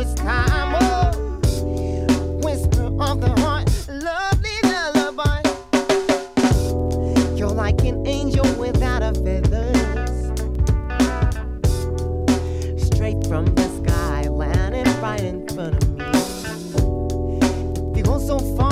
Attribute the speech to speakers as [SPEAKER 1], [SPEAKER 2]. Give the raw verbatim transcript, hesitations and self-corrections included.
[SPEAKER 1] first time. Oh, whisper of the heart, lovely lullaby. You're like an angel without a feathers, straight from the sky, landing right in front of me. You go so far.